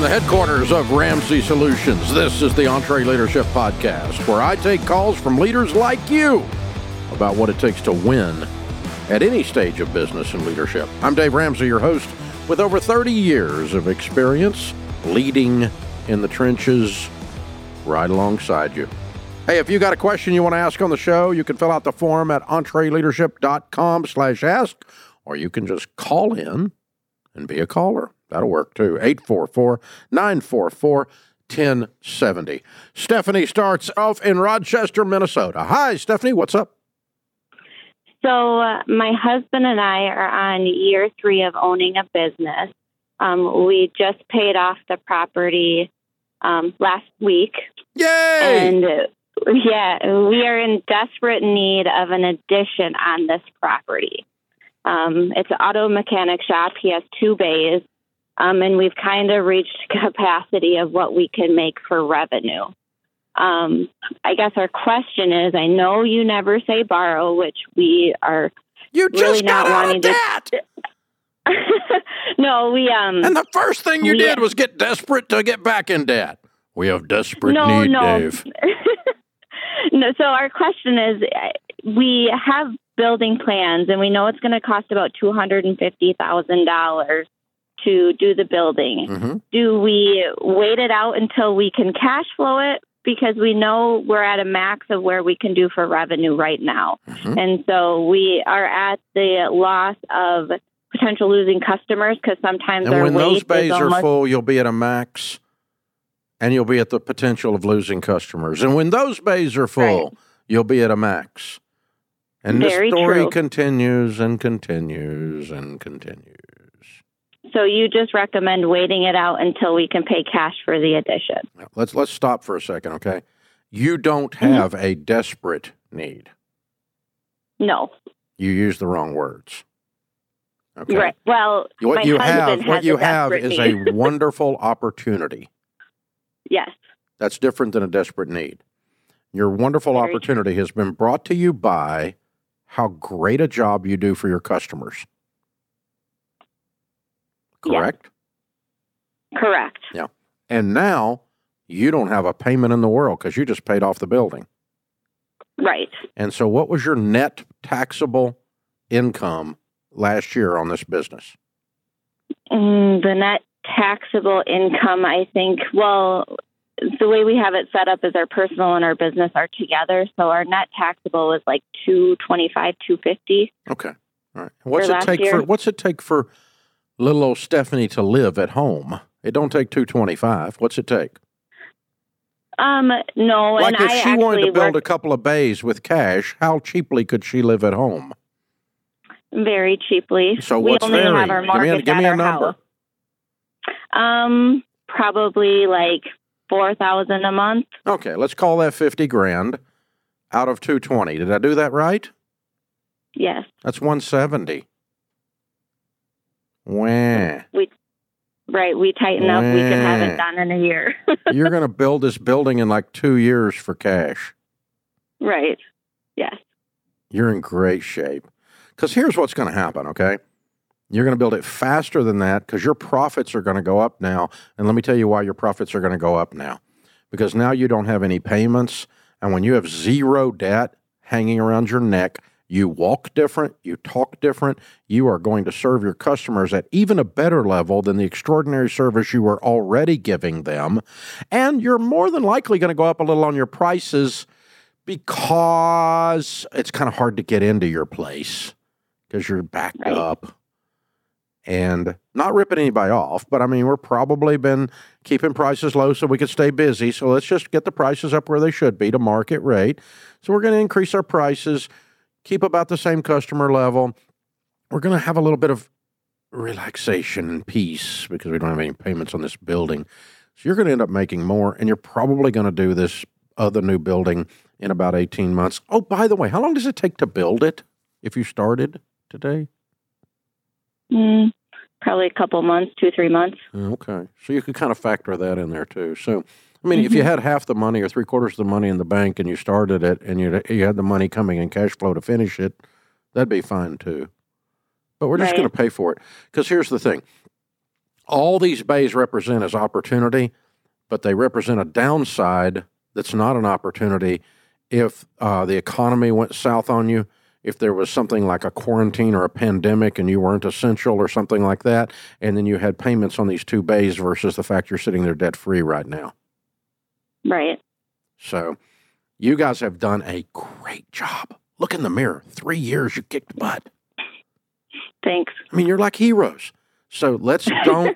the headquarters of Ramsey Solutions, this is the EntreLeadership Podcast, where I take calls from leaders like you about what it takes to win at any stage of business and leadership. I'm Dave Ramsey, your host, with over 30 years of experience leading in the trenches right alongside you. Hey, if you got a question you want to ask on the show, you can fill out the form at entreleadership.com/ask, or you can just call in and be a caller. That'll work too. 844-944-1070. Stephanie starts off in Rochester, Minnesota. Hi, Stephanie. What's up? So my husband and I are on year 3 of owning a business. We just paid off the property last week. Yay! And we are in desperate need of an addition on this property. It's an auto mechanic shop. He has 2 bays. And we've kind of reached capacity of what we can make for revenue. I guess our question is, I know you never say borrow, which we are you really just got not out wanting of debt. No, we And the first thing you did was get desperate to get back in debt. We have desperate need, Dave. No, so our question is, we have building plans, and we know it's going to cost about $250,000 to do the building. Mm-hmm. Do we wait it out until we can cash flow it? Because we know we're at a max of where we can do for revenue right now. Mm-hmm. And so we are at the loss of potential losing customers because sometimes and our when wait those bays is are almost full, you'll be at a max, and you'll be at the potential of losing customers. And when those bays are full, right. You'll be at a max. And Very the story true. continues and continues and continues. So you just recommend waiting it out until we can pay cash for the addition. Now, let's stop for a second, okay? You don't have a desperate need. No. You use the wrong words. Okay. Right. Well, What you have desperate is need. a wonderful opportunity. Yes. That's different than a desperate need. Your wonderful Very opportunity has been brought to you by how great a job you do for your customers. Correct? Yes. Correct. Yeah. And now you don't have a payment in the world because you just paid off the building. Right. And so what was your net taxable income last year on this business? The net taxable income, I think, well, the way we have it set up is our personal and our business are together. So our net taxable was like $225, $250. Okay. All right. What's it take for little old Stephanie to live at home? It don't take $225. What's it take? No. Like and if she wanted to build a couple of bays with cash, how cheaply could she live at home? Very cheaply. So we what's only very? have our mortgage Give me at a our number. House. Probably like $4,000 a month. Okay, let's call that $50,000 out of $220. Did I do that right? Yes. That's $170. Wah. We tighten up. We can have it done in a year. You're going to build this building in like 2 years for cash. Right. Yes. You're in great shape. Because here's what's going to happen, okay? You're going to build it faster than that because your profits are going to go up now. And let me tell you why your profits are going to go up now. Because now you don't have any payments. And when you have zero debt hanging around your neck, you walk different, you talk different, you are going to serve your customers at even a better level than the extraordinary service you were already giving them. And you're more than likely going to go up a little on your prices because it's kind of hard to get into your place because you're backed up. And not ripping anybody off, but I mean, we're probably been keeping prices low so we could stay busy. So let's just get the prices up where they should be to market rate. So we're going to increase our prices, keep about the same customer level. We're going to have a little bit of relaxation and peace because we don't have any payments on this building. So you're going to end up making more, and you're probably going to do this other new building in about 18 months. Oh, by the way, how long does it take to build it if you started today? Probably a couple months, 2-3 months. Okay. So you could kind of factor that in there too. So, I mean, if you had half the money or 3/4 of the money in the bank and you started it and you had the money coming in cash flow to finish it, that'd be fine too. But we're just going to pay for it. Because here's the thing. All these bays represent as opportunity, but they represent a downside that's not an opportunity if the economy went south on you, if there was something like a quarantine or a pandemic and you weren't essential or something like that, and then you had payments on these 2 bays versus the fact you're sitting there debt-free right now. Right. So you guys have done a great job. Look in the mirror. 3 years, you kicked butt. Thanks. I mean, you're like heroes. So let's don't,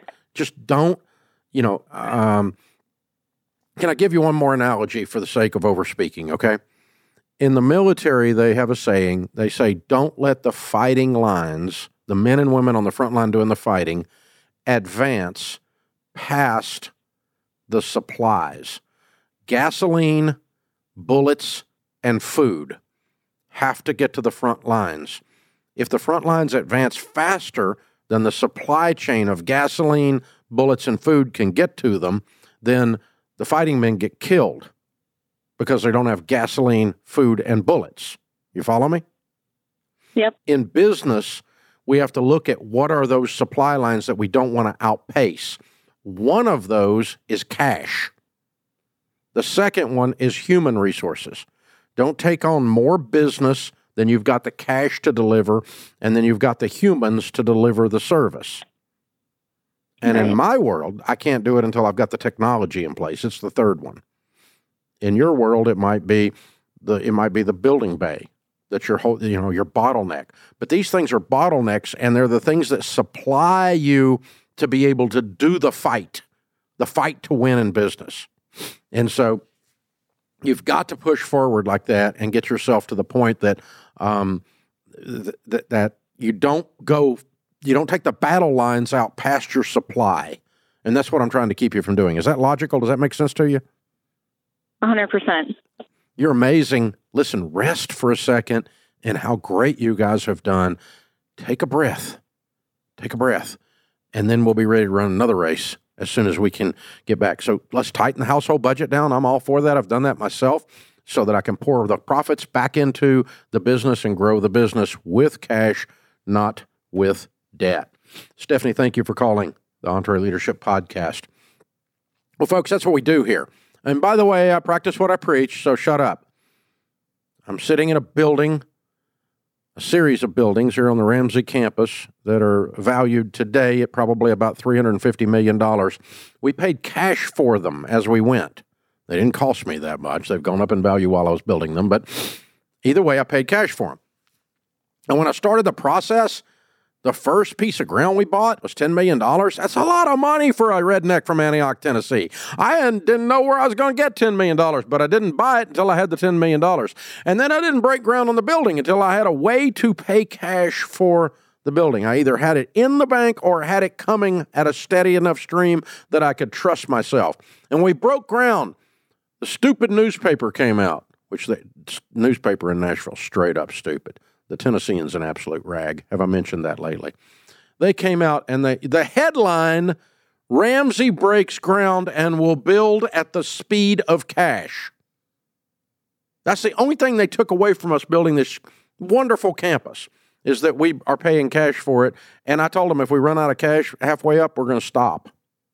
can I give you one more analogy for the sake of overspeaking, okay? In the military, they have a saying. They say, don't let the fighting lines, the men and women on the front line doing the fighting, advance past the supplies. Gasoline, bullets, and food have to get to the front lines. If the front lines advance faster than the supply chain of gasoline, bullets, and food can get to them, then the fighting men get killed because they don't have gasoline, food, and bullets. You follow me? Yep. In business, we have to look at what are those supply lines that we don't want to outpace. One of those is cash. The second one is human resources. Don't take on more business than you've got the cash to deliver, and then you've got the humans to deliver the service. And in my world, I can't do it until I've got the technology in place. It's the third one. In your world, it might be the building bay that's your bottleneck. But these things are bottlenecks, and they're the things that supply you to be able to do the fight to win in business. And so you've got to push forward like that and get yourself to the point that that you don't take the battle lines out past your supply. And that's what I'm trying to keep you from doing. Is that logical? Does that make sense to you? 100%. You're amazing. Listen, rest for a second and how great you guys have done. Take a breath. And then we'll be ready to run another race as soon as we can get back. So let's tighten the household budget down. I'm all for that. I've done that myself so that I can pour the profits back into the business and grow the business with cash, not with debt. Stephanie, thank you for calling the EntreLeadership Podcast. Well, folks, that's what we do here. And by the way, I practice what I preach, so shut up. I'm sitting in a series of buildings here on the Ramsey campus that are valued today at probably about $350 million. We paid cash for them as we went. They didn't cost me that much. They've gone up in value while I was building them, but either way, I paid cash for them. And when I started the process, the first piece of ground we bought was $10 million. That's a lot of money for a redneck from Antioch, Tennessee. I didn't know where I was going to get $10 million, but I didn't buy it until I had the $10 million. And then I didn't break ground on the building until I had a way to pay cash for the building. I either had it in the bank or had it coming at a steady enough stream that I could trust myself. And we broke ground. The stupid newspaper came out, which the newspaper in Nashville, straight up stupid. The Tennessean's an absolute rag. Have I mentioned that lately? They came out and the headline, Ramsey breaks ground and will build at the speed of cash. That's the only thing they took away from us building this wonderful campus, is that we are paying cash for it. And I told them if we run out of cash halfway up, we're going to stop.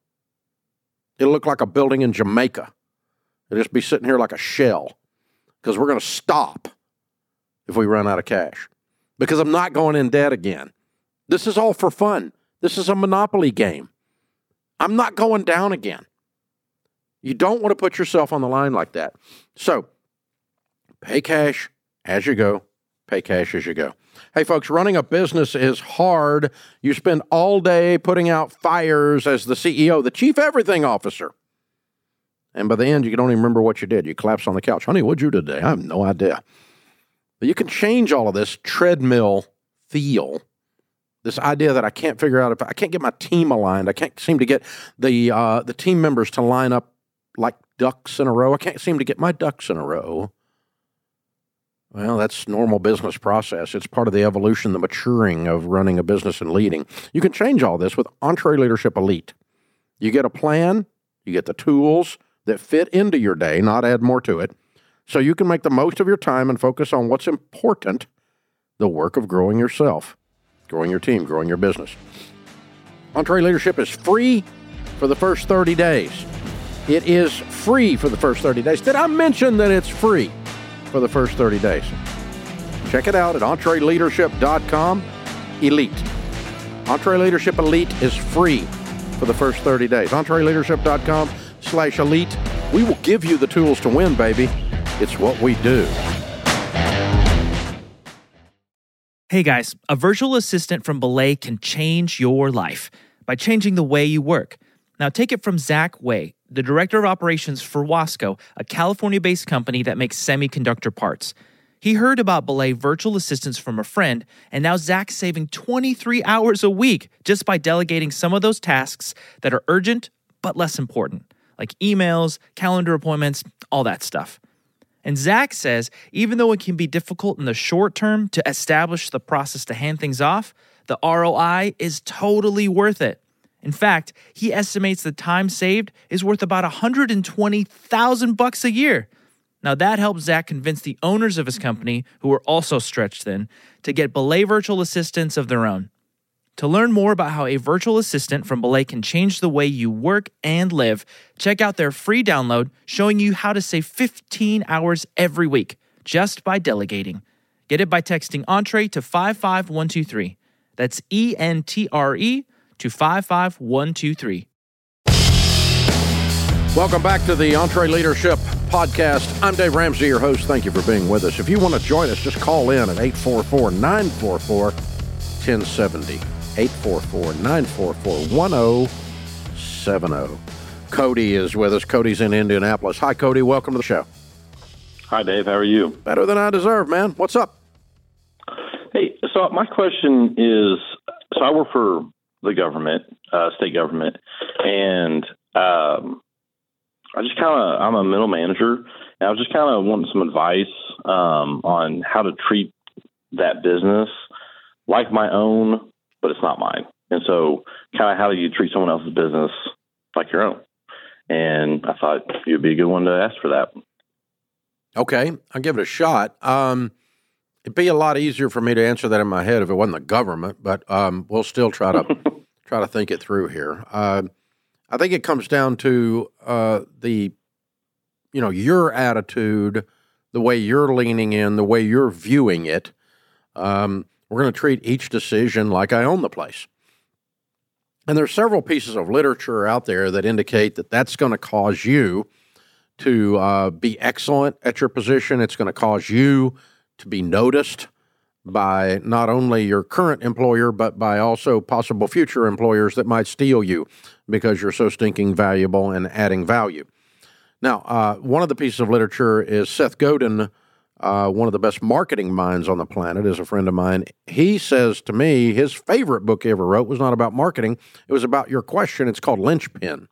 It'll look like a building in Jamaica. It'll just be sitting here like a shell because we're going to stop if we run out of cash, because I'm not going in debt again. This is all for fun. This is a Monopoly game. I'm not going down again. You don't want to put yourself on the line like that. So pay cash as you go. Pay cash as you go. Hey, folks, running a business is hard. You spend all day putting out fires as the CEO, the chief everything officer. And by the end, you don't even remember what you did. You collapse on the couch. Honey, what'd you do today? I have no idea. But you can change all of this treadmill feel, this idea that I can't figure out if I can't get my team aligned. I can't seem to get the team members to line up like ducks in a row. I can't seem to get my ducks in a row. Well, that's normal business process. It's part of the evolution, the maturing of running a business and leading. You can change all this with EntreLeadership Elite. You get a plan, you get the tools that fit into your day, not add more to it, so you can make the most of your time and focus on what's important, the work of growing yourself, growing your team, growing your business. EntreLeadership is free for the first 30 days. It is free for the first 30 days. Did I mention that it's free for the first 30 days? Check it out at EntreLeadership.com. Elite. EntreLeadership Elite is free for the first 30 days. EntreLeadership.com/elite. We will give you the tools to win, baby. It's what we do. Hey guys, a virtual assistant from Belay can change your life by changing the way you work. Now take it from Zach Way, the Director of Operations for Wasco, a California-based company that makes semiconductor parts. He heard about Belay virtual assistants from a friend, and now Zach's saving 23 hours a week just by delegating some of those tasks that are urgent but less important, like emails, calendar appointments, all that stuff. And Zach says even though it can be difficult in the short term to establish the process to hand things off, the ROI is totally worth it. In fact, he estimates the time saved is worth about $120,000 a year. Now that helps Zach convince the owners of his company, who are also stretched thin, to get Belay virtual assistants of their own. To learn more about how a virtual assistant from Belay can change the way you work and live, check out their free download showing you how to save 15 hours every week just by delegating. Get it by texting Entre to 55123. That's ENTRE to 55123. Welcome back to the EntreLeadership Podcast. I'm Dave Ramsey, your host. Thank you for being with us. If you want to join us, just call in at 844-944-1070. 844-944-1070. Cody is with us. Cody's in Indianapolis. Hi, Cody. Welcome to the show. Hi, Dave. How are you? Better than I deserve, man. What's up? Hey, so my question is, I work for the government, state government, and I'm a middle manager, and I was just kind of wanting some advice on how to treat that business like my own, but it's not mine. And so kind of how do you treat someone else's business like your own? And I thought you'd be a good one to ask for that. Okay, I'll give it a shot. It'd be a lot easier for me to answer that in my head if it wasn't the government, but we'll still try to think it through here. I think it comes down to your attitude, the way you're leaning in, the way you're viewing it. We're going to treat each decision like I own the place. And there's several pieces of literature out there that indicate that that's going to cause you to be excellent at your position. It's going to cause you to be noticed by not only your current employer, but by also possible future employers that might steal you because you're so stinking valuable and adding value. Now, one of the pieces of literature is Seth Godin, one of the best marketing minds on the planet, is a friend of mine. He says to me his favorite book he ever wrote was not about marketing. It was about your question. It's called Linchpin.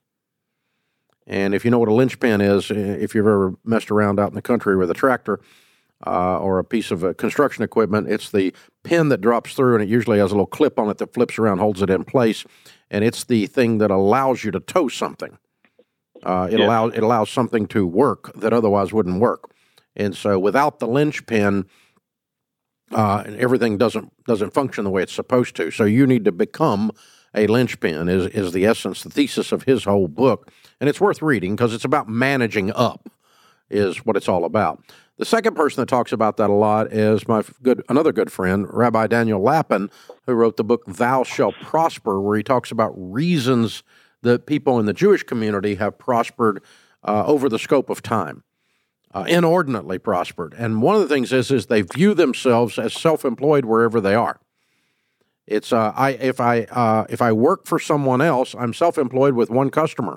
And if you know what a linchpin is, if you've ever messed around out in the country with a tractor or a piece of construction equipment, it's the pin that drops through, and it usually has a little clip on it that flips around, holds it in place, and it's the thing that allows you to tow something. It allows something to work that otherwise wouldn't work. And so without the linchpin, everything doesn't function the way it's supposed to. So you need to become a linchpin is the essence, the thesis of his whole book. And it's worth reading because it's about managing up is what it's all about. The second person that talks about that a lot is another good friend, Rabbi Daniel Lapin, who wrote the book Thou Shalt Prosper, where he talks about reasons that people in the Jewish community have prospered over the scope of time. Inordinately prospered. And one of the things is they view themselves as self-employed wherever they are. It's if I work for someone else, I'm self-employed with one customer,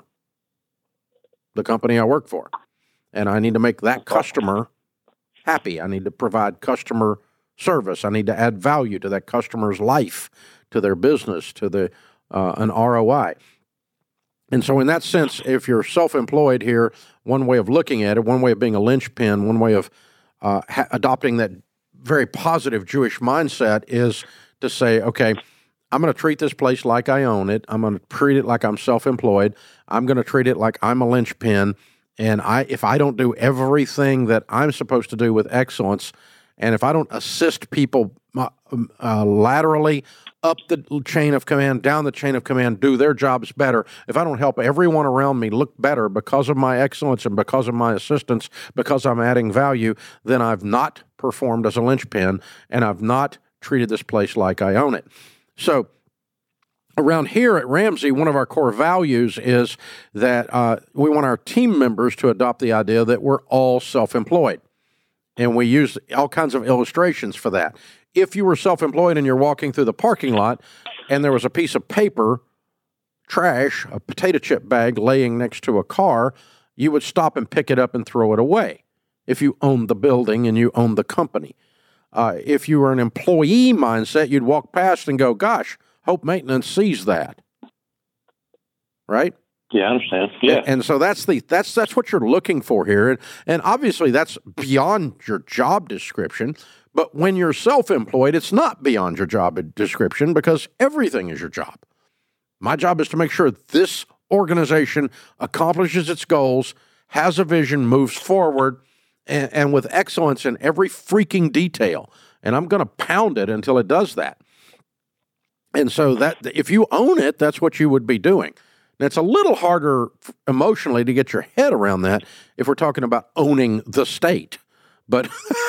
the company I work for, and I need to make that customer happy. I need to provide customer service. I need to add value to that customer's life, to their business, to an ROI. And so in that sense, if you're self-employed here, one way of looking at it, one way of being a linchpin, one way of adopting that very positive Jewish mindset is to say, okay, I'm going to treat this place like I own it. I'm going to treat it like I'm self-employed. I'm going to treat it like I'm a linchpin. And if I don't do everything that I'm supposed to do with excellence, And if I don't assist people laterally up the chain of command, down the chain of command, do their jobs better, if I don't help everyone around me look better because of my excellence and because of my assistance, because I'm adding value, then I've not performed as a linchpin, and I've not treated this place like I own it. So around here at Ramsey, one of our core values is that we want our team members to adopt the idea that we're all self-employed. And we use all kinds of illustrations for that. If you were self-employed and you're walking through the parking lot and there was a piece of paper, trash, a potato chip bag laying next to a car, you would stop and pick it up and throw it away if you owned the building and you owned the company. If you were an employee mindset, you'd walk past and go, gosh, hope maintenance sees that. Right? Yeah, I understand. Yeah. And so that's what you're looking for here. And obviously that's beyond your job description. But when you're self-employed, it's not beyond your job description because everything is your job. My job is to make sure this organization accomplishes its goals, has a vision, moves forward, and with excellence in every freaking detail. And I'm going to pound it until it does that. And so that if you own it, that's what you would be doing. Now, it's a little harder emotionally to get your head around that if we're talking about owning the state. But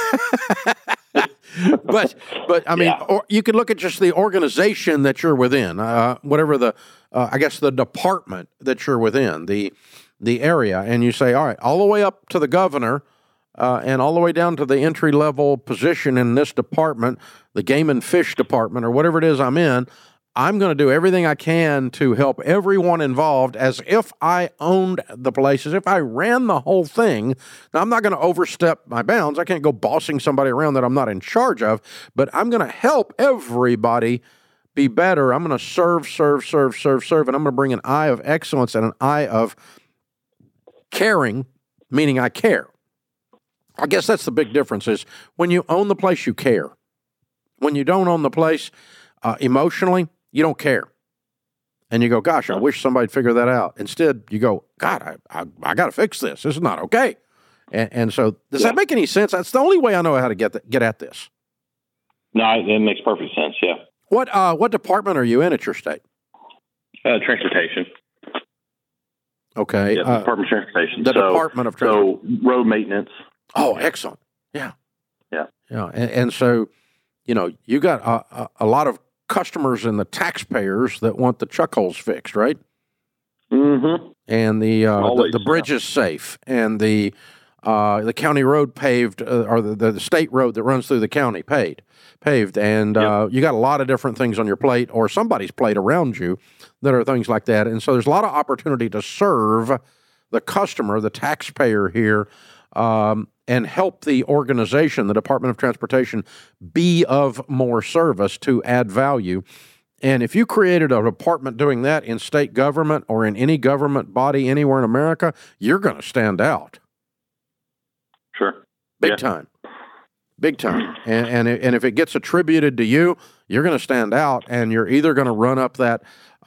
but I mean, or you could look at just the organization that you're within, whatever the I guess the department that you're within, the area, and you say, all right, all the way up to the governor, and all the way down to the entry level position in this department, the game and fish department, or whatever it is I'm in. I'm going to do everything I can to help everyone involved as if I owned the place, as if I ran the whole thing. Now, I'm not going to overstep my bounds. I can't go bossing somebody around that I'm not in charge of, but I'm going to help everybody be better. I'm going to serve, and I'm going to bring an eye of excellence and an eye of caring, meaning I care. I guess that's the big difference is when you own the place, you care. When you don't own the place, emotionally, you don't care. And you go, gosh, I wish somebody'd figure that out. Instead, you go, God, I got to fix this. This is not okay. And so does that make any sense? That's the only way I know how to get at this. No, it makes perfect sense, yeah. What department are you in at your state? Transportation. Okay. Yeah, Department of Transportation. Department of Transportation. So road maintenance. Oh, excellent. Yeah. Yeah. Yeah. And so, you got a lot of customers and the taxpayers that want the chuck holes fixed, right? Mm-hmm. And the bridge is safe, and the county road paved, or the state road that runs through the county paved. And you got a lot of different things on your plate, or somebody's plate around you, that are things like that. And so there's a lot of opportunity to serve the customer, the taxpayer here, and help the organization, the Department of Transportation, be of more service to add value. And if you created a department doing that in state government or in any government body anywhere in America, you're going to stand out. Sure. Big time. And if it gets attributed to you, you're going to stand out, and you're either going to run up that,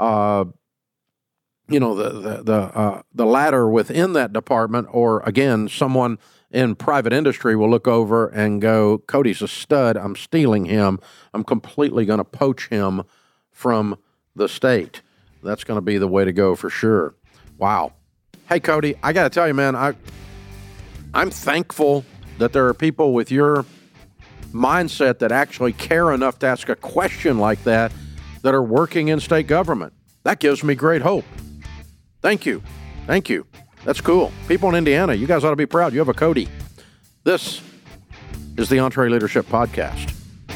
the ladder within that department, or again, someone in private industry will look over and go, Cody's a stud. I'm stealing him. I'm completely going to poach him from the state. That's going to be the way to go for sure. Wow. Hey, Cody, I got to tell you, man, I'm thankful that there are people with your mindset that actually care enough to ask a question like that are working in state government. That gives me great hope. Thank you. That's cool. People in Indiana, you guys ought to be proud. You have a Cody. This is the EntreLeadership Podcast.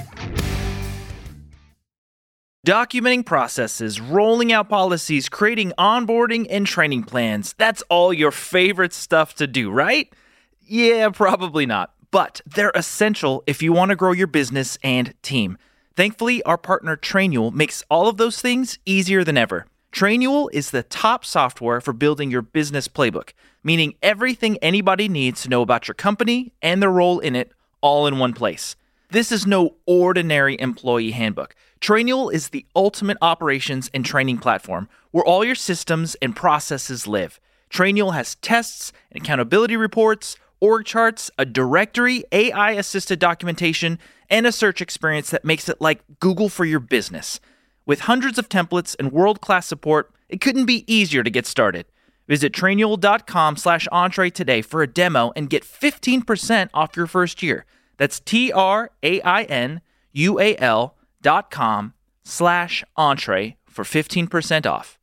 Documenting processes, rolling out policies, creating onboarding and training plans. That's all your favorite stuff to do, right? Yeah, probably not. But they're essential if you want to grow your business and team. Thankfully, our partner Trainual makes all of those things easier than ever. Trainual is the top software for building your business playbook, meaning everything anybody needs to know about your company and their role in it all in one place. This is no ordinary employee handbook. Trainual is the ultimate operations and training platform where all your systems and processes live. Trainual has tests and accountability reports, org charts, a directory, AI-assisted documentation, and a search experience that makes it like Google for your business. With hundreds of templates and world-class support, it couldn't be easier to get started. Visit trainual.com/entree today for a demo and get 15% off your first year. That's trainual.com/entree for 15% off.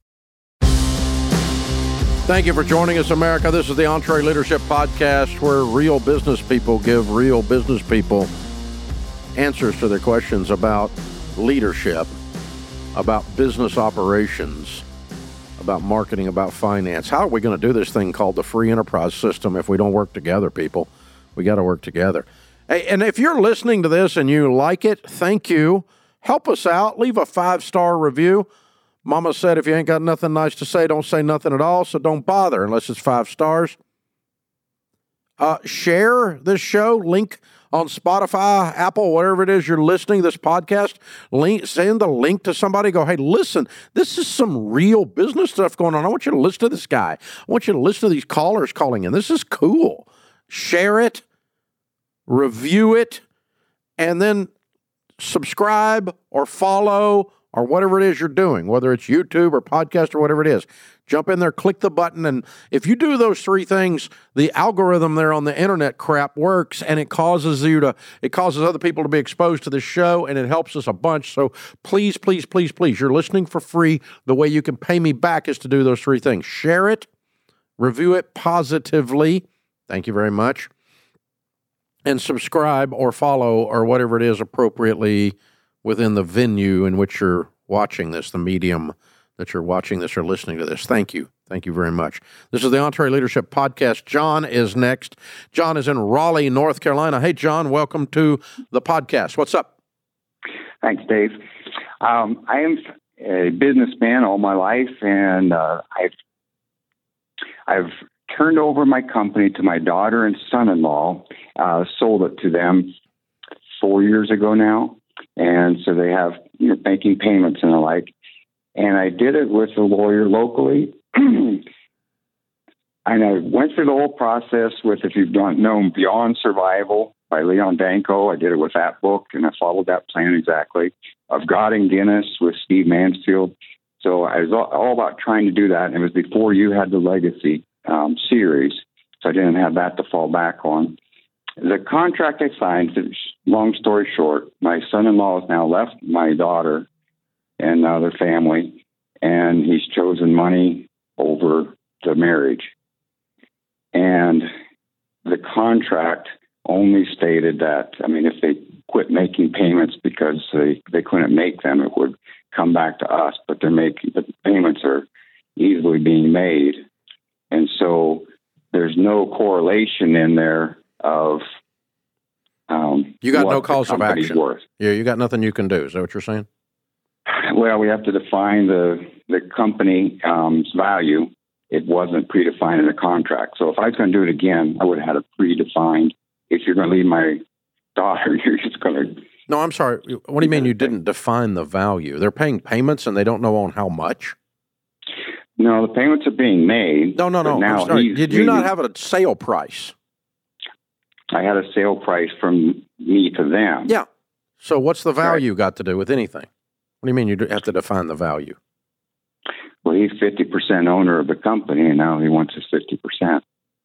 Thank you for joining us, America. This is the Entree Leadership Podcast, where real business people give real business people answers to their questions about leadership, about business operations, about marketing, about finance. How are we going to do this thing called the free enterprise system if we don't work together, people? We got to work together. Hey, and if you're listening to this and you like it, thank you. Help us out. Leave a 5-star review. Mama said if you ain't got nothing nice to say, don't say nothing at all, so don't bother unless it's 5 stars. Share this show. Link on Spotify, Apple, whatever it is you're listening to this podcast. Send the link to somebody. Go, hey, listen, this is some real business stuff going on. I want you to listen to this guy. I want you to listen to these callers calling in. This is cool. Share it, review it, and then subscribe or follow or whatever it is you're doing, whether it's YouTube or podcast or whatever it is. Jump in there, click the button, and if you do those 3 things, the algorithm there on the internet crap works, and it causes other people to be exposed to the show, and it helps us a bunch. So please, please, please, please, you're listening for free. The way you can pay me back is to do those 3 things. Share it, review it positively. Thank you very much. And subscribe or follow or whatever it is appropriately within the venue in which you're watching this, the medium that you're watching this or listening to this. Thank you. Thank you very much. This is the Entree Leadership Podcast. John is next. John is in Raleigh, North Carolina. Hey, John, welcome to the podcast. What's up? Thanks, Dave. I am a businessman all my life, and I've turned over my company to my daughter and son-in-law, sold it to them 4 years ago now. And so they have making payments and the like. And I did it with a lawyer locally. And I went through the whole process with, if you've known Beyond Survival by Leon Danko, I did it with that book, and I followed that plan exactly. Of God and Guinness with Steve Mansfield. So I was all about trying to do that. And it was before you had the Legacy series. So I didn't have that to fall back on. The contract I signed, long story short, my son-in-law has now left my daughter and their family, and he's chosen money over the marriage. And the contract only stated that, if they quit making payments because they couldn't make them, it would come back to us, but the payments are easily being made. And so there's no correlation in there of you got no cause of action. Worth. Yeah, you got nothing you can do. Is that what you're saying? Well, we have to define the company's value. It wasn't predefined in the contract. So if I was going to do it again, I would have had it predefined. If you're going to leave my daughter, you're just going to... No, I'm sorry. What do you mean you didn't define the value? They're paying payments and they don't know on how much? No, the payments are being made. No. I'm sorry. Did you not have a sale price? I had a sale price from me to them. Yeah. So what's the value got to do with anything? What do you mean you have to define the value? Well, he's 50% owner of the company, and now he wants his 50%.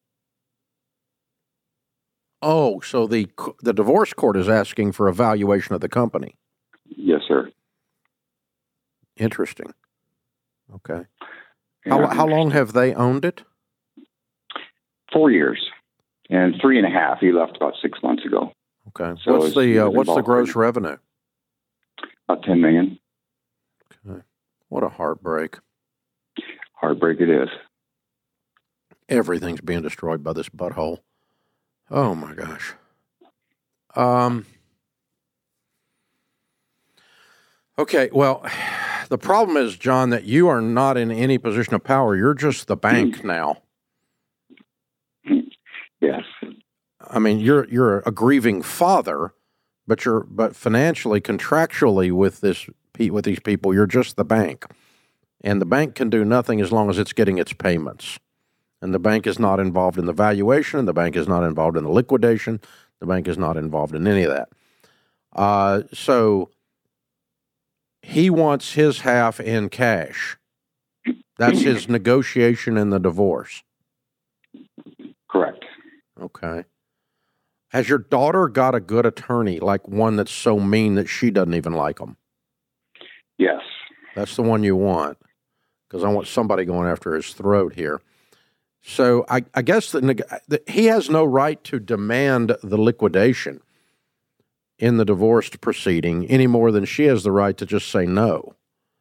Oh, so the divorce court is asking for a valuation of the company. Yes, sir. Interesting. Okay. Yeah. How long have they owned it? 4 years. And 3.5. He left about 6 months ago. Okay. So what's the gross revenue? About $10 million. Okay. What a heartbreak. Heartbreak it is. Everything's being destroyed by this butthole. Oh my gosh. Okay. Well, the problem is, John, that you are not in any position of power. You're just the bank now. Yes. You're a grieving father, but financially, contractually with these people, you're just the bank. And the bank can do nothing as long as it's getting its payments. And the bank is not involved in the valuation. The bank is not involved in the liquidation. The bank is not involved in any of that. So he wants his half in cash. That's his negotiation in the divorce. Correct. Okay. Has your daughter got a good attorney, like one that's so mean that she doesn't even like him? Yes. That's the one you want, because I want somebody going after his throat here. So I guess that he has no right to demand the liquidation in the divorce proceeding any more than she has the right to just say no.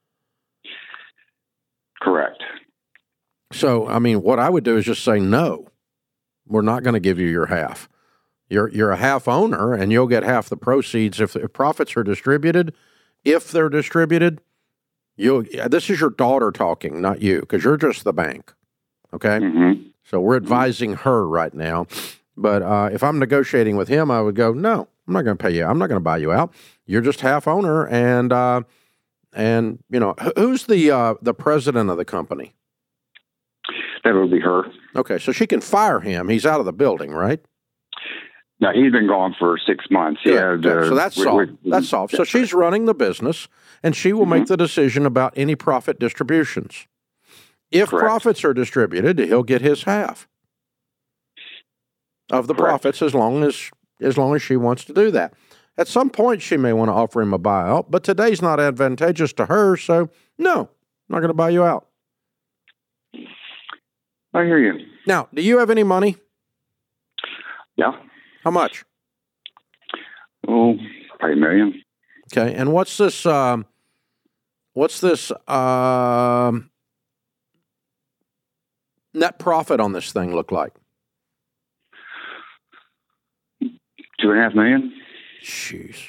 Correct. So, I mean, what I would do is just say, no, we're not going to give you your half. You're a half owner, and you'll get half the proceeds if profits are distributed. If they're distributed, this is your daughter talking, not you, because you're just the bank. Okay? Mm-hmm. So we're advising her right now. But if I'm negotiating with him, I would go, no, I'm not going to pay you. I'm not going to buy you out. You're just half owner, and you know, who's the president of the company? That would be her. Okay, so she can fire him. He's out of the building, right? No, he's been gone for 6 months. Yeah, so that's solved. That's solved. So she's running the business, and she will make the decision about any profit distributions. If profits are distributed, he'll get his half of the profits as long as she wants to do that. At some point, she may want to offer him a buyout, but today's not advantageous to her, so no, I'm not going to buy you out. I hear you. Now, do you have any money? Yeah. How much? Oh, probably $1 million. Okay, and what's this net profit on this thing look like? $2.5 million. Jeez.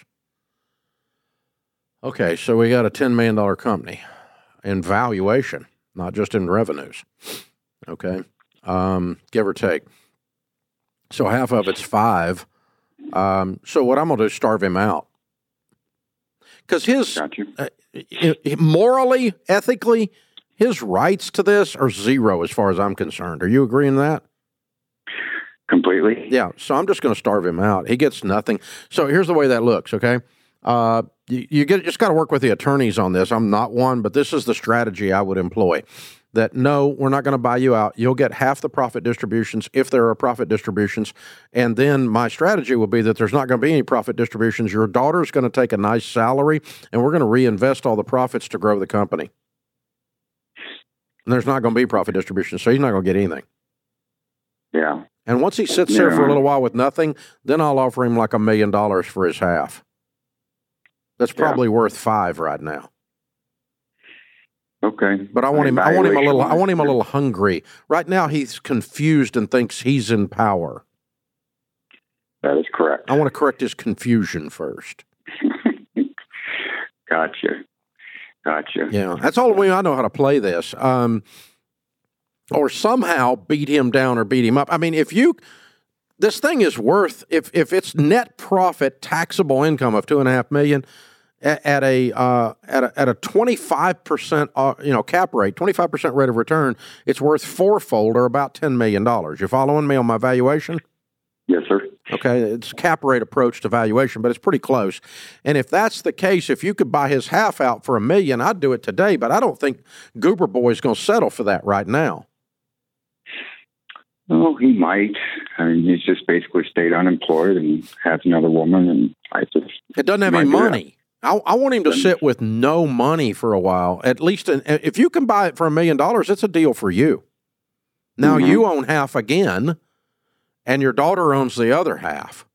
Okay, so we got a $10 million company in valuation, not just in revenues. Okay, give or take. So half of it's 5. So what I'm going to do is starve him out. Because his, morally, ethically, his rights to this are zero as far as I'm concerned. Are you agreeing with that? Completely. Yeah, so I'm just going to starve him out. He gets nothing. So here's the way that looks, okay? You just got to work with the attorneys on this. I'm not one, but this is the strategy I would employ. That no, we're not going to buy you out. You'll get half the profit distributions if there are profit distributions. And then my strategy will be that there's not going to be any profit distributions. Your daughter's going to take a nice salary, and we're going to reinvest all the profits to grow the company. And there's not going to be profit distributions, so he's not going to get anything. Yeah. And once he sits there for a little while with nothing, then I'll offer him like $1 million for his half. That's probably worth 5 right now. Okay. But I want him a little hungry. Right now he's confused and thinks he's in power. That is correct. I want to correct his confusion first. Gotcha. Yeah. That's all the way I know how to play this. Or somehow beat him down or beat him up. I mean, this thing is worth, if it's net profit taxable income of $2.5 million at a 25% cap rate, 25% rate of return, it's worth fourfold or about $10 million. You following me on my valuation? Yes, sir. Okay, it's a cap rate approach to valuation, but it's pretty close. And if that's the case, if you could buy his half out for $1 million, I'd do it today. But I don't think Goober Boy's going to settle for that right now. Oh, he might. I mean, he's just basically stayed unemployed and has another woman, and it doesn't have any money. I want him to sit with no money for a while. At least, if you can buy it for $1 million, it's a deal for you. Now you own half again, and your daughter owns the other half.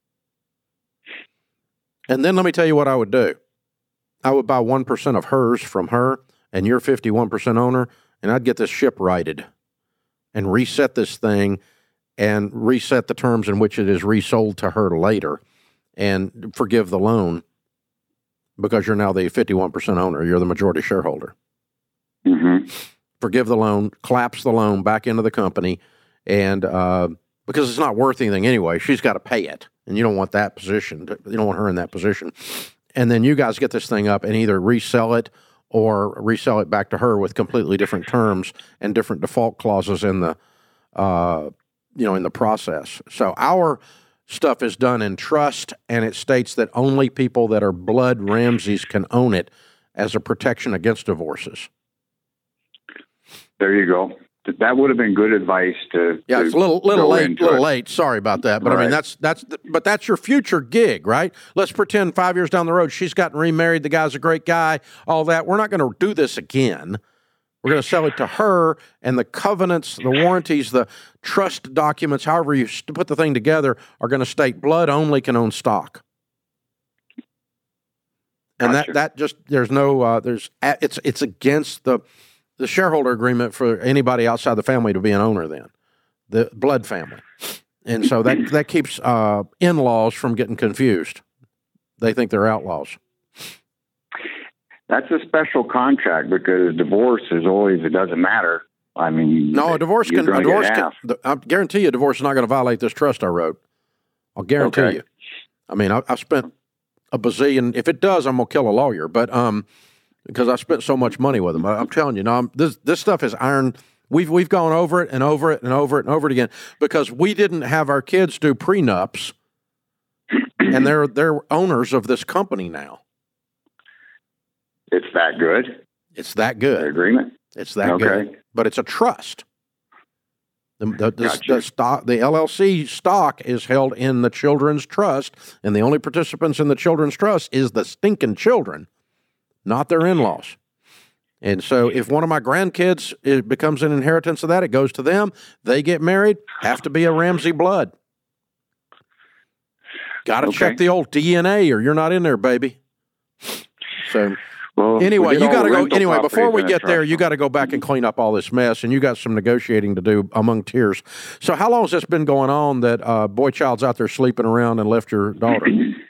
And then let me tell you what I would do. I would buy 1% of hers from her, and you're 51% owner, and I'd get this ship righted and reset this thing and reset the terms in which it is resold to her later and forgive the loan because you're now the 51% owner. You're the majority shareholder. Mm-hmm. Forgive the loan, collapse the loan back into the company, and because it's not worth anything anyway, she's got to pay it, and you don't want that position. You don't want her in that position. And then you guys get this thing up and either resell it or resell it back to her with completely different terms and different default clauses in the in the process. So our stuff is done in trust, and it states that only people that are blood Ramseys can own it as a protection against divorces. There you go. That would have been good advice to. Yeah, it's a little late. Sorry about that, but right. I mean that's your future gig, right? Let's pretend 5 years down the road she's gotten remarried. The guy's a great guy. All that. We're not going to do this again. We're going to sell it to her, and the covenants, the warranties, the trust documents, however you put the thing together, are going to state blood only can own stock. And gotcha. that just there's no it's against the shareholder agreement for anybody outside the family to be an owner. Then the blood family, and so that keeps in-laws from getting confused. They think they're outlaws. That's a special contract because divorce is always, it doesn't matter. I mean, no, I guarantee you a divorce is not going to violate this trust I wrote. I'll guarantee you. I mean, I spent a bazillion. If it does, I'm going to kill a lawyer, but because I spent so much money with them. I'm telling you, this stuff is iron. We've gone over it and over it and over it and over it again because we didn't have our kids do prenups, and they're owners of this company now. It's that good? It's that good. The agreement? It's that good. But it's a trust. The stock, the LLC stock is held in the children's trust, and the only participants in the children's trust is the stinking children, not their in-laws. And so if one of my grandkids becomes an inheritance of that, it goes to them. They get married, have to be a Ramsey blood. Got to check the old DNA or you're not in there, baby. So... Well, anyway, you got to go. Anyway, before we get there, you got to go back and clean up all this mess, and you got some negotiating to do among tiers. So, how long has this been going on that boy child's out there sleeping around and left your daughter?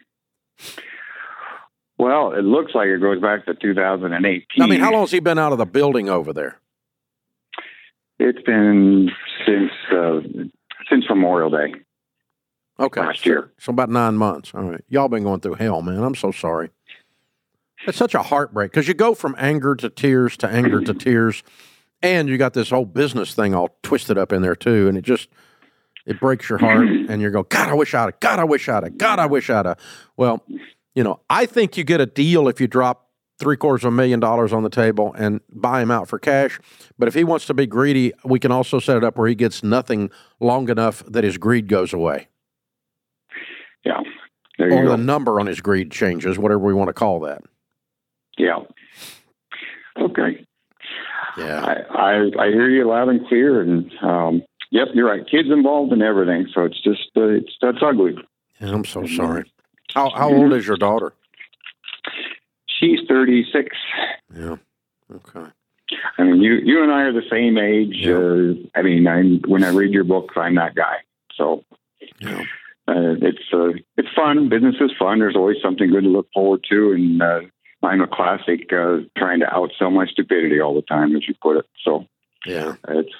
Well, it looks like it goes back to 2018. I mean, how long has he been out of the building over there? It's been since Memorial Day. Okay, last year. So about 9 months. All right, y'all been going through hell, man. I'm so sorry. It's such a heartbreak because you go from anger to tears to anger to tears, and you got this whole business thing all twisted up in there too, and it breaks your heart, and you go, God, I wish I'd have. God, I wish I'd have. God, I wish I'd have. Well, I think you get a deal if you drop $750,000 on the table and buy him out for cash. But if he wants to be greedy, we can also set it up where he gets nothing long enough that his greed goes away. Yeah. Or the number on his greed changes, whatever we want to call that. Yeah. Okay. Yeah. I hear you loud and clear, and yep, you're right. Kids involved in everything, so it's just that's ugly. Yeah, I'm so sorry. How old is your daughter? She's 36. Yeah. Okay. I mean, you and I are the same age. Yeah. I mean, when I read your books, I'm that guy. So. Yeah. It's fun. Business is fun. There's always something good to look forward to, and I'm a classic trying to outsell my stupidity all the time, as you put it. So yeah,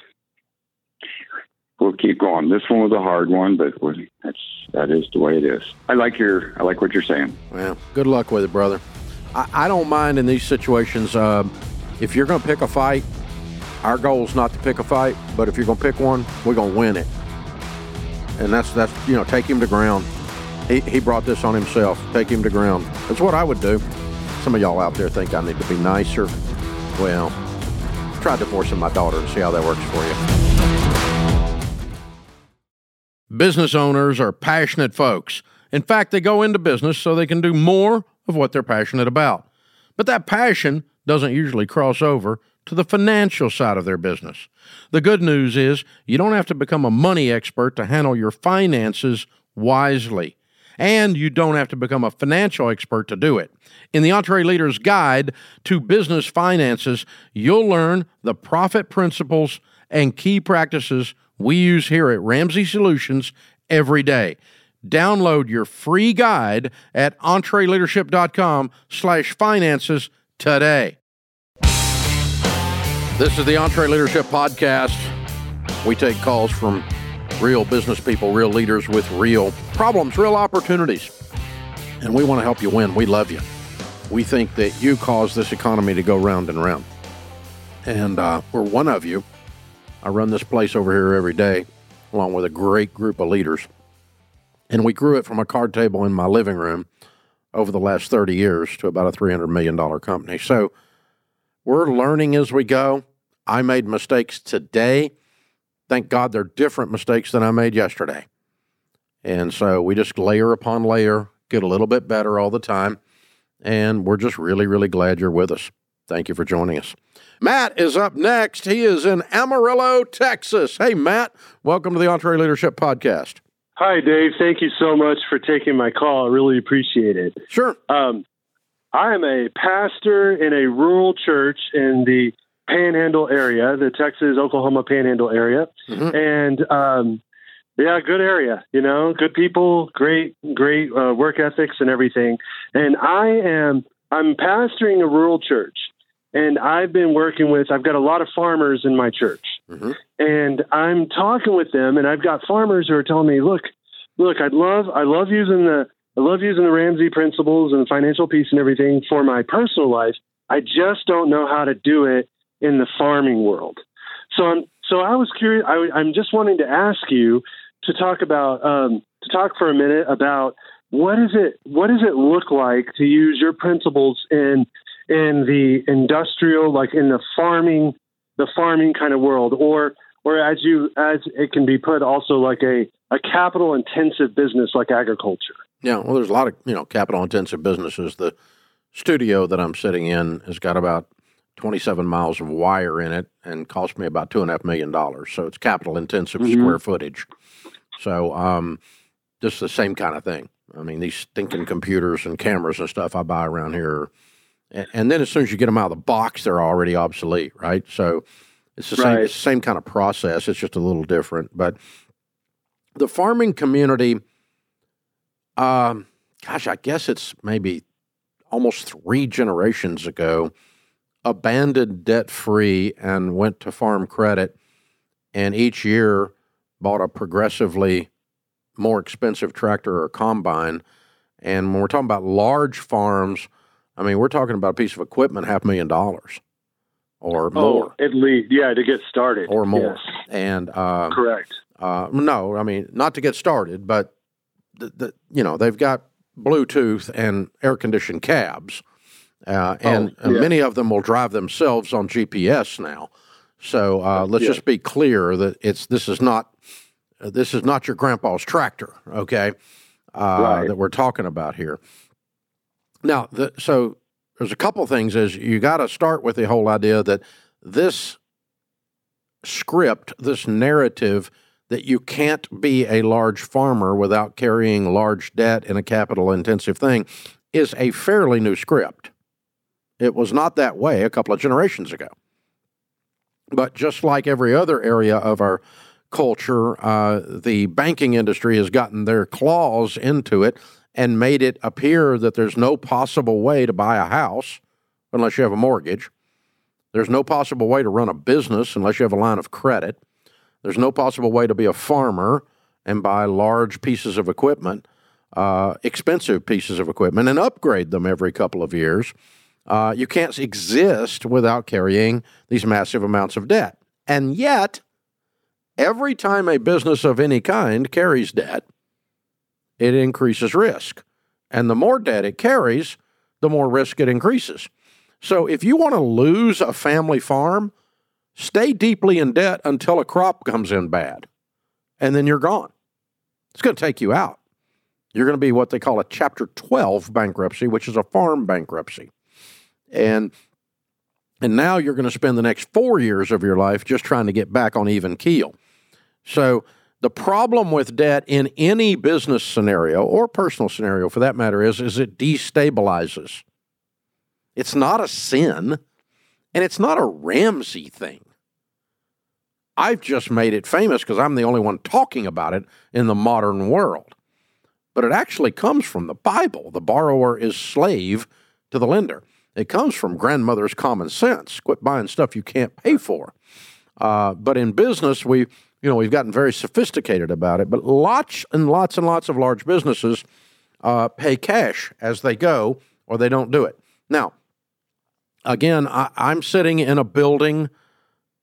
we'll keep going. This one was a hard one, but that is the way it is. I like what you're saying. Well, good luck with it, brother. I don't mind in these situations. If you're going to pick a fight, our goal is not to pick a fight, but if you're going to pick one, we're going to win it. And that's take him to ground. He brought this on himself. Take him to ground. That's what I would do. Some of y'all out there think I need to be nicer. Well, try divorcing my daughter and see how that works for you. Business owners are passionate folks. In fact, they go into business so they can do more of what they're passionate about. But that passion doesn't usually cross over to the financial side of their business. The good news is you don't have to become a money expert to handle your finances wisely. And you don't have to become a financial expert to do it. In the EntreLeader's Guide to Business Finances, you'll learn the profit principles and key practices we use here at Ramsey Solutions every day. Download your free guide at EntreLeadership.com/finances today. This is the EntreLeadership Podcast. We take calls from real business people, real leaders with real problems, real opportunities. And we want to help you win. We love you. We think that you cause this economy to go round and round. And we're one of you. I run this place over here every day, along with a great group of leaders. And we grew it from a card table in my living room over the last 30 years to about a $300 million company. So we're learning as we go. I made mistakes today. Thank God they're different mistakes than I made yesterday. And so we just layer upon layer, get a little bit better all the time. And we're just really, really glad you're with us. Thank you for joining us. Matt is up next. He is in Amarillo, Texas. Hey, Matt, welcome to the EntreLeadership Podcast. Hi, Dave. Thank you so much for taking my call. I really appreciate it. Sure. I am a pastor in a rural church in the Panhandle area, the Texas-Oklahoma Panhandle area. Mm-hmm. And, good area, good people, great work ethics and everything. And I'm pastoring a rural church. And I've been I've got a lot of farmers in my church. Mm-hmm. And I'm talking with them, and I've got farmers who are telling me, look, I love using the Ramsey principles and financial peace and everything for my personal life. I just don't know how to do it in the farming world. So I was curious. I'm just wanting to ask you to talk for a minute about what does it look like to use your principles in the industrial, like in the farming kind of world, or as it can be put, also like a capital intensive business like agriculture. Yeah, well, there's a lot of capital intensive businesses. The studio that I'm sitting in has got about 27 miles of wire in it and cost me about $2.5 million. So it's capital intensive square footage. So just the same kind of thing. I mean, these stinking computers and cameras and stuff I buy around here. And then as soon as you get them out of the box, they're already obsolete, right? So it's the same. It's the same kind of process. It's just a little different. But the farming community, I guess it's maybe almost 3 generations ago, abandoned debt-free and went to farm credit, and each year bought a progressively more expensive tractor or combine. And when we're talking about large farms, I mean, we're talking about a piece of equipment, $500,000 or more. At least, to get started. Or more. Yes. And correct. No, I mean, not to get started, but they've got Bluetooth and air-conditioned cabs, and many of them will drive themselves on GPS now. So let's just be clear that this is not your grandpa's tractor, okay? That we're talking about here. Now, so there's a couple things. Is you got to start with the whole idea that this script, this narrative, that you can't be a large farmer without carrying large debt in a capital-intensive thing, is a fairly new script. It was not that way a couple of generations ago. But just like every other area of our culture, the banking industry has gotten their claws into it and made it appear that there's no possible way to buy a house unless you have a mortgage. There's no possible way to run a business unless you have a line of credit. There's no possible way to be a farmer and buy large pieces of equipment, expensive pieces of equipment, and upgrade them every couple of years. You can't exist without carrying these massive amounts of debt. And yet, every time a business of any kind carries debt, it increases risk. And the more debt it carries, the more risk it increases. So if you want to lose a family farm, stay deeply in debt until a crop comes in bad, and then you're gone. It's going to take you out. You're going to be what they call a Chapter 12 bankruptcy, which is a farm bankruptcy. And now you're going to spend the next 4 years of your life just trying to get back on even keel. So the problem with debt in any business scenario or personal scenario for that matter is it destabilizes. It's not a sin, and it's not a Ramsey thing. I've just made it famous because I'm the only one talking about it in the modern world. But it actually comes from the Bible. The borrower is slave to the lender. It comes from grandmother's common sense. Quit buying stuff you can't pay for. But in business, we've gotten very sophisticated about it. But lots and lots and lots of large businesses pay cash as they go, or they don't do it. Now, again, I'm sitting in a building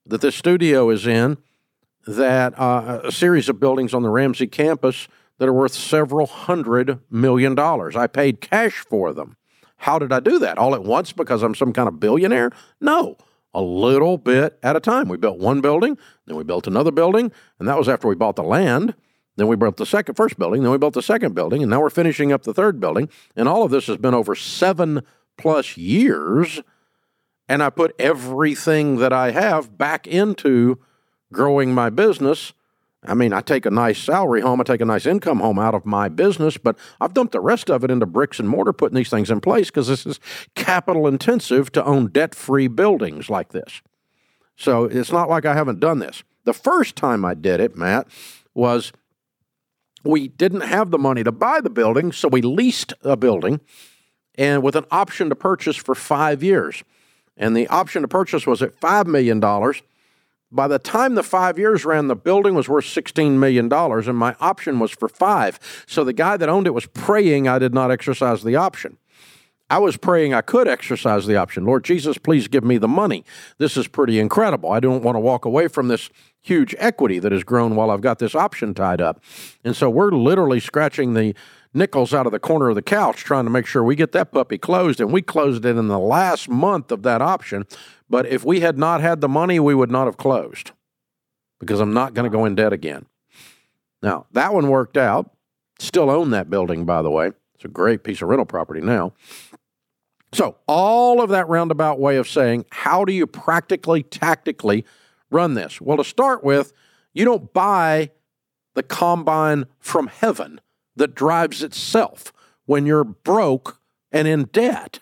that this studio is in, that a series of buildings on the Ramsey campus that are worth several $100 million. I paid cash for them. How did I do that? All at once because I'm some kind of billionaire? No, a little bit at a time. We built one building, then we built another building, and that was after we bought the land. Then we built the first building, then we built the second building, and now we're finishing up the third building. And all of this has been over 7+ years, and I put everything that I have back into growing my business. I mean, I take a nice salary home, I take a nice income home out of my business, but I've dumped the rest of it into bricks and mortar, putting these things in place because this is capital intensive to own debt-free buildings like this. So it's not like I haven't done this. The first time I did it, Matt, was we didn't have the money to buy the building, so we leased a building and with an option to purchase for 5 years. And the option to purchase was at $5 million. By the time the 5 years ran, the building was worth $16 million, and my option was for $5 million. So the guy that owned it was praying I did not exercise the option. I was praying I could exercise the option. Lord Jesus, please give me the money. This is pretty incredible. I don't want to walk away from this huge equity that has grown while I've got this option tied up. And so we're literally scratching the nickels out of the corner of the couch trying to make sure we get that puppy closed, and we closed it in the last month of that option. But if we had not had the money, we would not have closed because I'm not going to go in debt again. Now, that one worked out. Still own that building, by the way. It's a great piece of rental property now. So all of that roundabout way of saying, how do you practically, tactically run this? Well, to start with, you don't buy the combine from heaven that drives itself when you're broke and in debt.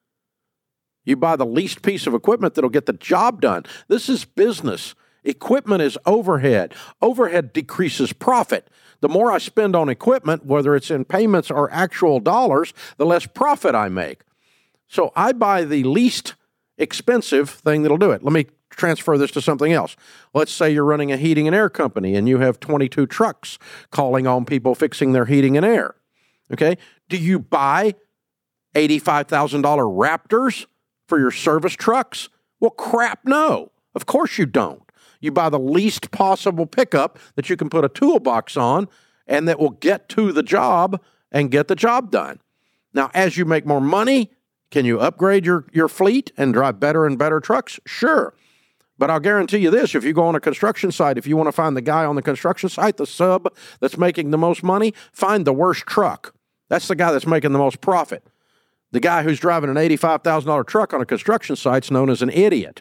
You buy the least piece of equipment that'll get the job done. This is business. Equipment is overhead. Overhead decreases profit. The more I spend on equipment, whether it's in payments or actual dollars, the less profit I make. So I buy the least expensive thing that'll do it. Let me transfer this to something else. Let's say you're running a heating and air company and you have 22 trucks calling on people fixing their heating and air. Okay? Do you buy $85,000 Raptors for your service trucks? Well, crap, no. Of course you don't. You buy the least possible pickup that you can put a toolbox on and that will get to the job and get the job done. Now, as you make more money, can you upgrade your fleet and drive better and better trucks? Sure. But I'll guarantee you this, if you go on a construction site, if you want to find the guy on the construction site, the sub that's making the most money, find the worst truck. That's the guy that's making the most profit. The guy who's driving an $85,000 truck on a construction site is known as an idiot.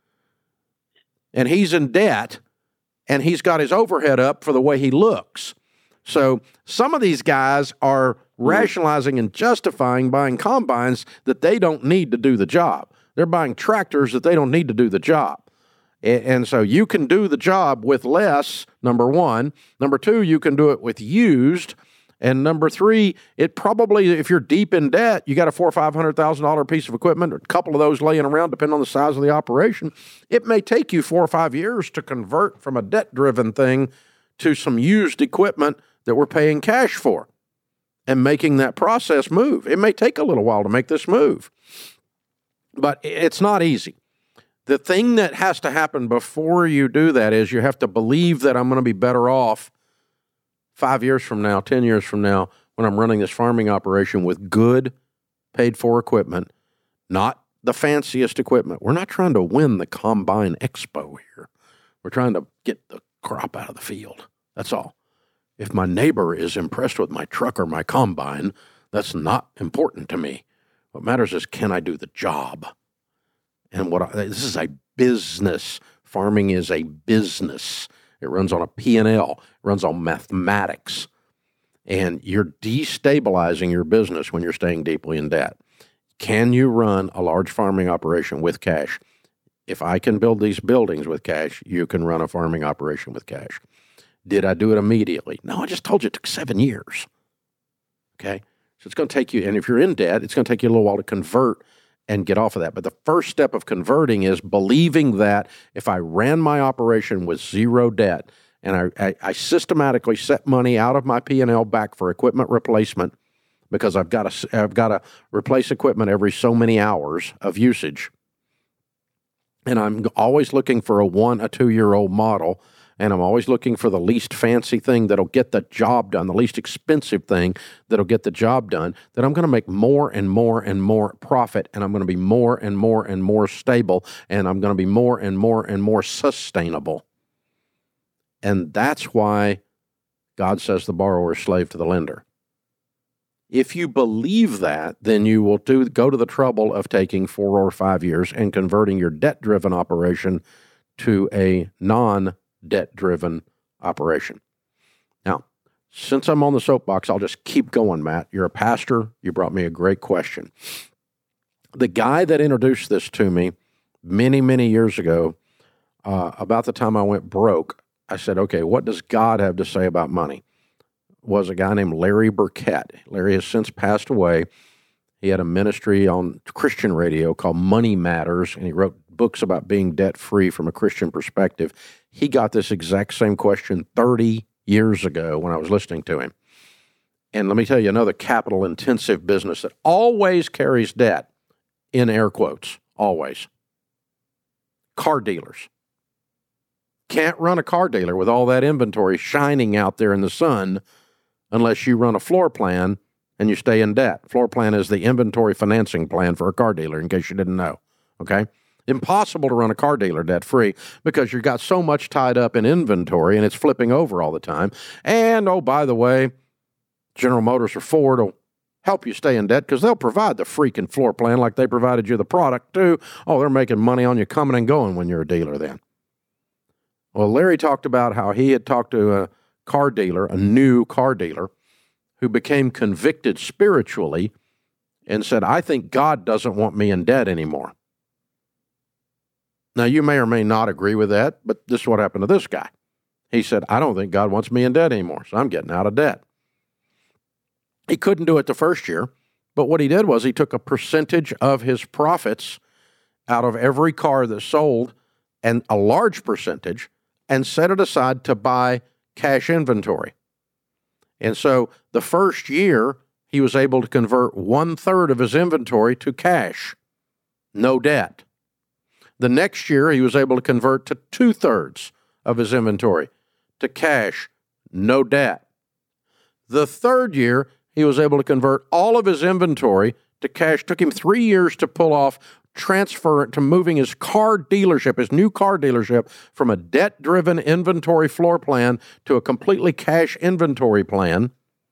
And he's in debt, and he's got his overhead up for the way he looks. So some of these guys are rationalizing and justifying buying combines that they don't need to do the job. They're buying tractors that they don't need to do the job. And so you can do the job with less, number one. Number two, you can do it with used. And number three, it probably, if you're deep in debt, you got a $400,000 or $500,000 piece of equipment, or a couple of those laying around, depending on the size of the operation. It may take you 4 or 5 years to convert from a debt-driven thing to some used equipment that we're paying cash for and making that process move. It may take a little while to make this move, but it's not easy. The thing that has to happen before you do that is you have to believe that I'm going to be better off 5 years from now, 10 years from now, when I'm running this farming operation with good, paid-for equipment, not the fanciest equipment. We're not trying to win the Combine Expo here. We're trying to get the crop out of the field. That's all. If my neighbor is impressed with my truck or my combine, that's not important to me. What matters is, can I do the job? And this is a business. Farming is a business. It runs on a P&L. It runs on mathematics. And you're destabilizing your business when you're staying deeply in debt. Can you run a large farming operation with cash? If I can build these buildings with cash, you can run a farming operation with cash. Did I do it immediately? No, I just told you it took 7 years. Okay? So it's going to take you, and if you're in debt, it's going to take you a little while to convert and get off of that. But the first step of converting is believing that if I ran my operation with zero debt and I systematically set money out of my P&L back for equipment replacement, because I've got to replace equipment every so many hours of usage, And I'm always looking for a 1 or 2 year old model. And I'm always looking for the least fancy thing that'll get the job done, the least expensive thing that'll get the job done, that I'm going to make more and more and more profit, and I'm going to be more and more and more stable, and I'm going to be more and more and more sustainable. And that's why God says the borrower is slave to the lender. If you believe that, then you will go to the trouble of taking 4 or 5 years and converting your debt-driven operation to a non-debt-driven operation. Now, since I'm on the soapbox, I'll just keep going, Matt. You're a pastor. You brought me a great question. The guy that introduced this to me many, many years ago, about the time I went broke, I said, okay, what does God have to say about money? Was a guy named Larry Burkett. Larry has since passed away. He had a ministry on Christian radio called Money Matters, and he wrote books about being debt-free from a Christian perspective. He got this exact same question 30 years ago when I was listening to him. And let me tell you another capital-intensive business that always carries debt, in air quotes, always. Car dealers. Can't run a car dealer with all that inventory shining out there in the sun unless you run a floor plan and you stay in debt. Floor plan is the inventory financing plan for a car dealer, in case you didn't know, okay? Impossible to run a car dealer debt-free because you've got so much tied up in inventory and it's flipping over all the time. And, oh, by the way, General Motors or Ford will help you stay in debt because they'll provide the freaking floor plan like they provided you the product too. Oh, they're making money on you coming and going when you're a dealer then. Well, Larry talked about how he had talked to a car dealer, a new car dealer, who became convicted spiritually and said, I think God doesn't want me in debt anymore. Now, you may or may not agree with that, but this is what happened to this guy. He said, I don't think God wants me in debt anymore, so I'm getting out of debt. He couldn't do it the first year, but what he did was he took a percentage of his profits out of every car that sold, and a large percentage, and set it aside to buy cash inventory. And so the first year, he was able to convert 1/3 of his inventory to cash, no debt. The next year, he was able to convert to 2/3 of his inventory to cash, no debt. The third year, he was able to convert all of his inventory to cash. Took him 3 years to pull off, transfer it to moving his car dealership, his new car dealership, from a debt-driven inventory floor plan to a completely cash inventory plan.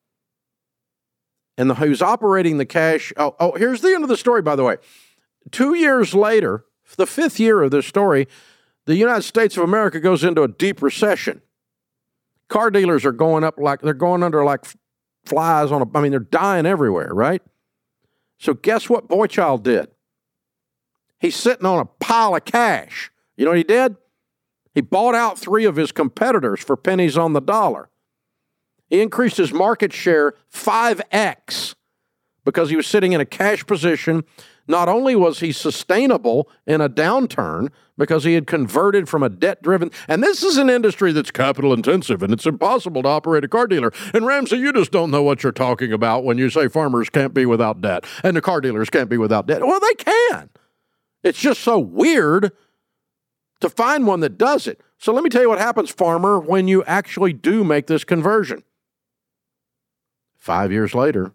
And he was operating the cash. Here's the end of the story, by the way. 2 years later, the 5th year of this story, the United States of America goes into a deep recession. Car dealers are going up they're going under like flies they're dying everywhere, right? So guess what Boychild did? He's sitting on a pile of cash. You know what he did? He bought out 3 of his competitors for pennies on the dollar. He increased his market share 5x because he was sitting in a cash position. Not only was he sustainable in a downturn because he had converted from a debt-driven, and this is an industry that's capital-intensive, and it's impossible to operate a car dealer. And Ramsey, you just don't know what you're talking about when you say farmers can't be without debt and the car dealers can't be without debt. Well, they can. It's just so weird to find one that does it. So let me tell you what happens, farmer, when you actually do make this conversion. 5 years later,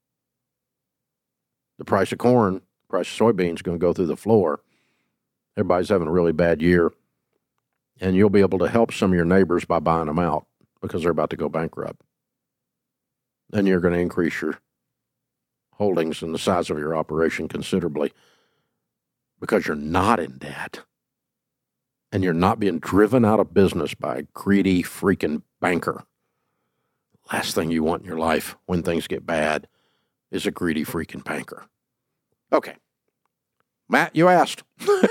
the price of corn, price of soybeans is going to go through the floor. Everybody's having a really bad year. And you'll be able to help some of your neighbors by buying them out because they're about to go bankrupt. Then you're going to increase your holdings and the size of your operation considerably because you're not in debt. And you're not being driven out of business by a greedy freaking banker. Last thing you want in your life when things get bad is a greedy freaking banker. Okay. Matt, you asked.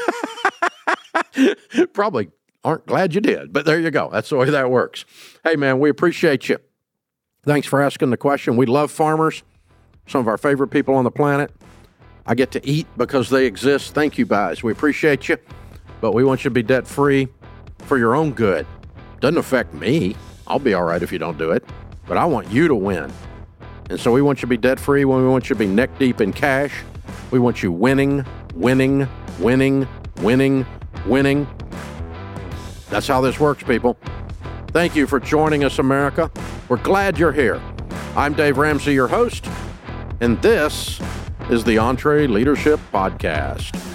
Probably aren't glad you did, but there you go. That's the way that works. Hey, man, we appreciate you. Thanks for asking the question. We love farmers, some of our favorite people on the planet. I get to eat because they exist. Thank you, guys. We appreciate you, but we want you to be debt-free for your own good. Doesn't affect me. I'll be all right if you don't do it, but I want you to win. And so we want you to be debt-free. We want you to be neck-deep in cash. We want you winning, winning, winning, winning, winning. That's how this works, people. Thank you for joining us, America. We're glad you're here. I'm Dave Ramsey, your host, and this is the EntreLeadership Podcast.